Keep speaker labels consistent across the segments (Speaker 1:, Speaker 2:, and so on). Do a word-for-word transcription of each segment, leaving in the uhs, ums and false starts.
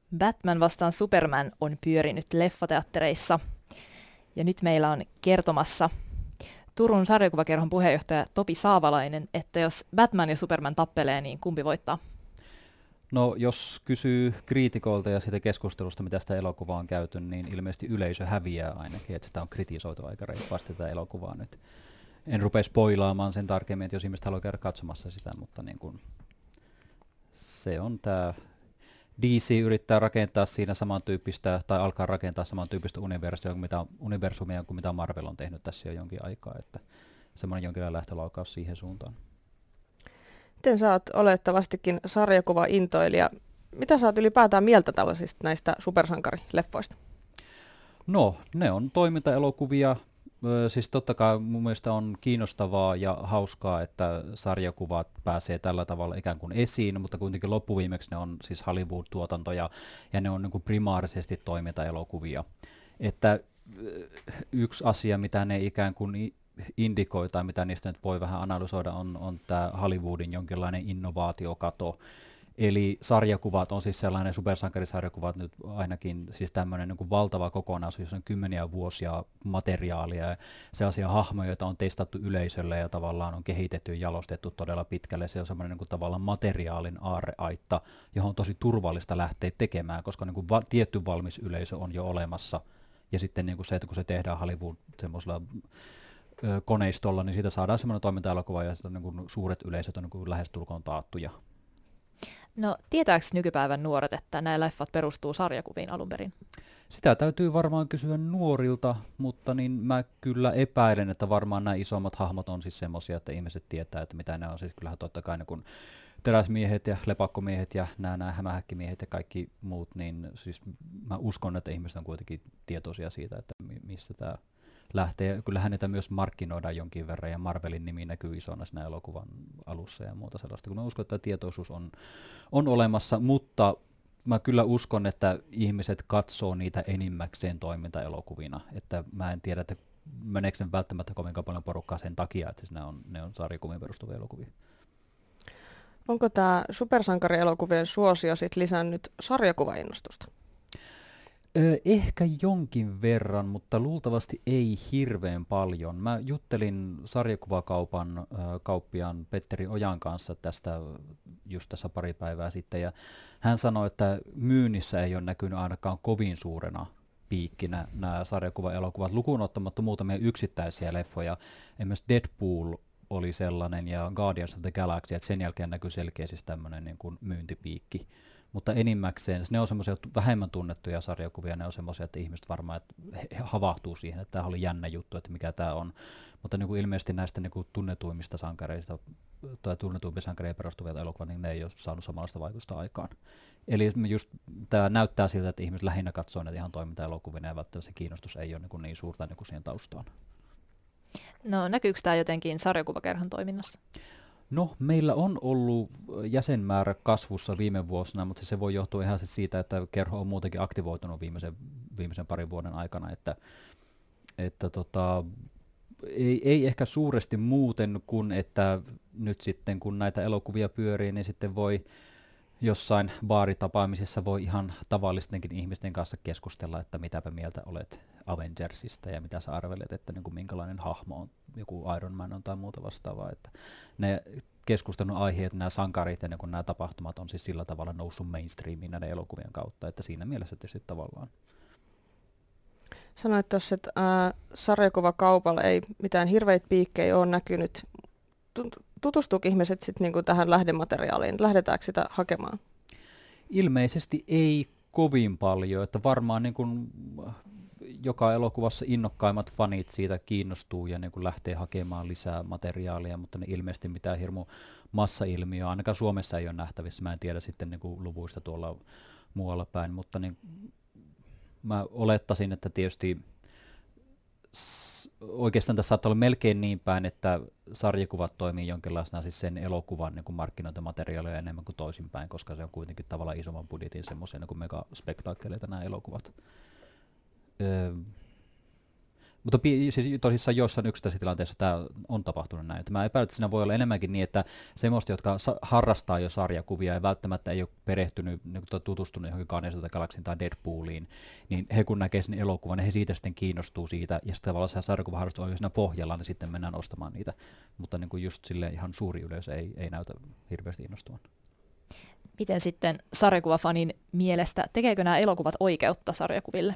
Speaker 1: Batman vastaan Superman on pyörinyt leffateattereissa. Ja nyt meillä on kertomassa Turun sarjakuvakerhon puheenjohtaja Topi Saavalainen, että jos Batman ja Superman tappelee, niin kumpi voittaa?
Speaker 2: No jos kysyy kriitikoilta ja siitä keskustelusta, mitä sitä elokuvaa on käyty, niin ilmeisesti yleisö häviää ainakin, että sitä on kritisoitu aika reippaasti tätä elokuvaa nyt. En rupea spoilaamaan sen tarkemmin, että jos ihmiset haluaa käydä katsomassa sitä, mutta niin kun se on tämä D C yrittää rakentaa siinä samantyyppistä, tai alkaa rakentaa samantyyppistä universumia kuin mitä, universumia kuin mitä Marvel on tehnyt tässä jo jonkin aikaa, että semmoinen jonkinlainen lähtölaukaus siihen suuntaan.
Speaker 3: Miten sä oot olettavastikin sarjakuva-intoilija? Mitä sä oot ylipäätään mieltä tällaisista näistä supersankarileffoista?
Speaker 2: No, ne on toimintaelokuvia. Siis totta kai mun mielestä on kiinnostavaa ja hauskaa, että sarjakuvat pääsee tällä tavalla ikään kuin esiin, mutta kuitenkin loppuviimeksi ne on siis Hollywood-tuotantoja ja ne on niin kuin primaarisesti toimintaelokuvia. Että yksi asia, mitä ne ikään kuin indikoi tai mitä niistä nyt voi vähän analysoida, on, on tämä Hollywoodin jonkinlainen innovaatiokato. Eli sarjakuvat on siis sellainen, supersankarisarjakuvat nyt ainakin siis tämmöinen niin kuin valtava kokonaisuus, jossa on kymmeniä vuosia materiaalia ja sellaisia hahmoja, joita on testattu yleisölle ja tavallaan on kehitetty ja jalostettu todella pitkälle. Se on semmoinen niin kuin tavallaan materiaalin aarreaitta, johon on tosi turvallista lähteä tekemään, koska niin kuin va- tietty valmis yleisö on jo olemassa. Ja sitten niin kuin se, että kun se tehdään Hollywood semmoisella ö, koneistolla, niin siitä saadaan semmoinen toiminta-elokuva ja niin kuin suuret yleisöt on niin kuin lähestulkoon taattuja.
Speaker 1: No, tietääkö nykypäivän nuoret, että nämä leffat perustuu sarjakuviin alun perin?
Speaker 2: Sitä täytyy varmaan kysyä nuorilta, mutta niin mä kyllä epäilen, että varmaan nämä isommat hahmot on siis semmoisia, että ihmiset tietää, että mitä ne on. Siis kyllähän totta kai ne kun teräsmiehet ja lepakkomiehet ja nämä, nämä hämähäkkimiehet ja kaikki muut, niin siis mä uskon, että ihmiset on kuitenkin tietoisia siitä, että mi- mistä tämä lähtee. Kyllähän niitä myös markkinoidaan jonkin verran ja Marvelin nimi näkyy isona siinä elokuvan alussa ja muuta sellaista. Kun mä uskon, että tietoisuus on, on olemassa, mutta mä kyllä uskon, että ihmiset katsoo niitä enimmäkseen toimintaelokuvina. Että mä en tiedä, että meneekö sen välttämättä kovinkaan paljon porukkaa sen takia, että ne on, ne on sarjakuviin perustuvia elokuvia.
Speaker 3: Onko tämä supersankarielokuvien suosio sit lisännyt sarjakuvainnostusta?
Speaker 2: Öö, ehkä jonkin verran, mutta luultavasti ei hirveän paljon. Mä juttelin sarjakuvakaupan ö, kauppiaan Petteri Ojan kanssa tästä just tässä pari päivää sitten, ja hän sanoi, että myynnissä ei ole näkynyt ainakaan kovin suurena piikkinä nämä sarjakuvaelokuvat, lukuun ottamatta muutamia yksittäisiä leffoja. Esimerkiksi Deadpool oli sellainen ja Guardians of the Galaxy, että sen jälkeen näkyy selkeästi tämmöinen niin kuin myyntipiikki. Mutta enimmäkseen, ne on semmoisia vähemmän tunnettuja sarjakuvia, ne on semmoisia, että ihmiset varmaan että he havahtuu siihen, että tämä oli jännä juttu, että mikä tämä on. Mutta niin kuin ilmeisesti näistä niin kuin tunnetuimmista sankareista tai tunnetuimpia sankareita perustuvia elokuvia, niin ne ei ole saanut samanlaista vaikutusta aikaan. Eli just tämä näyttää siltä, että ihmiset lähinnä katsoo näitä ihan toimintaelokuvia ja välttämättä se kiinnostus ei ole niin, kuin niin suurta niin kuin siihen taustaan.
Speaker 1: No, näkyykö tämä jotenkin sarjakuvakerhon toiminnassa?
Speaker 2: No, meillä on ollut jäsenmäärä kasvussa viime vuosina, mutta se voi johtua ihan siitä, että kerho on muutenkin aktivoitunut viimeisen, viimeisen parin vuoden aikana, että, että tota, ei, ei ehkä suuresti muuten kuin, että nyt sitten kun näitä elokuvia pyörii, niin sitten voi jossain baaritapaamisessa voi ihan tavallistenkin ihmisten kanssa keskustella, että mitäpä mieltä olet Avengersista ja mitä sä arvelet, että niin kuin minkälainen hahmo on, joku Iron Man on tai muuta vastaavaa. Että ne keskustelun aiheet, nämä sankarit ja niin kuin nämä tapahtumat on siis sillä tavalla noussut mainstreamiin näiden elokuvien kautta, että siinä mielessä tietysti tavallaan.
Speaker 3: Sanoit tuossa, että ää, sarjakuvakaupalla ei mitään hirveitä piikkejä ole näkynyt. Tutustuuko ihmiset sitten niinku tähän lähdemateriaaliin? Lähdetäänkö sitä hakemaan?
Speaker 2: Ilmeisesti ei kovin paljon, että varmaan niin kuin joka elokuvassa innokkaimmat fanit siitä kiinnostuu ja niin kuin lähtee hakemaan lisää materiaalia, mutta ne ilmeisesti mitään hirmu massailmiöä, ainakaan Suomessa ei ole nähtävissä, mä en tiedä sitten niin kuin luvuista tuolla muualla päin, mutta niin, mä olettaisin, että tietysti oikeastaan tässä saattaa olla melkein niin päin, että sarjakuvat toimii jonkinlaisena siis sen elokuvan niin kuin markkinointimateriaalia enemmän kuin toisinpäin, koska se on kuitenkin tavallaan isomman budjetin semmoisia niin kuin megaspektaakkeleita nämä elokuvat. Öö, Mutta pi- siis tosissaan joissain yksittäisissä tilanteissa tämä on tapahtunut näin. Että mä epäilen, että siinä voi olla enemmänkin niin, että semmoista, jotka sa- harrastaa jo sarjakuvia ja välttämättä ei ole perehtynyt, niin tutustunut johonkin Guardians of the Galaxyin tai Deadpooliin, niin he kun näkee sen elokuvan, niin he siitä sitten kiinnostuu siitä, ja sitten tavallaan se sarjakuvaharrastus on jo siinä pohjalla, niin sitten mennään ostamaan niitä. Mutta niin kuin just silleen ihan suuri yleisö ei, ei näytä hirveästi innostuvan.
Speaker 1: Miten sitten sarjakuvafanin mielestä, tekeekö nämä elokuvat oikeutta sarjakuville?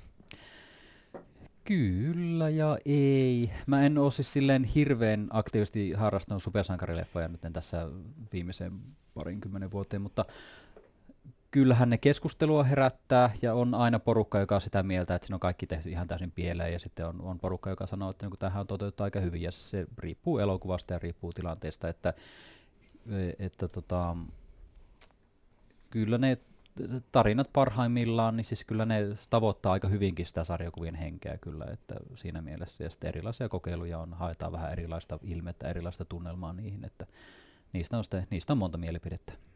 Speaker 2: Kyllä ja ei. Mä en ole siis silleen hirveän aktiivisesti harrastanut supersankarileffoja nyt tässä viimeisen parinkymmenen vuoteen, mutta kyllähän ne keskustelua herättää ja on aina porukka, joka on sitä mieltä, että siinä on kaikki tehty ihan täysin pieleen ja sitten on, on porukka, joka sanoo, että niin tämähän on toteutettu aika hyvin ja se riippuu elokuvasta ja riippuu tilanteesta, että, että tota, kyllä ne tarinat parhaimmillaan, niin siis kyllä ne tavoittaa aika hyvinkin sitä sarjakuvien henkeä kyllä, että siinä mielessä ja sitten erilaisia kokeiluja on, haetaan vähän erilaista ilmettä, erilaista tunnelmaa niihin, että niistä on, sitten, niistä on monta mielipidettä.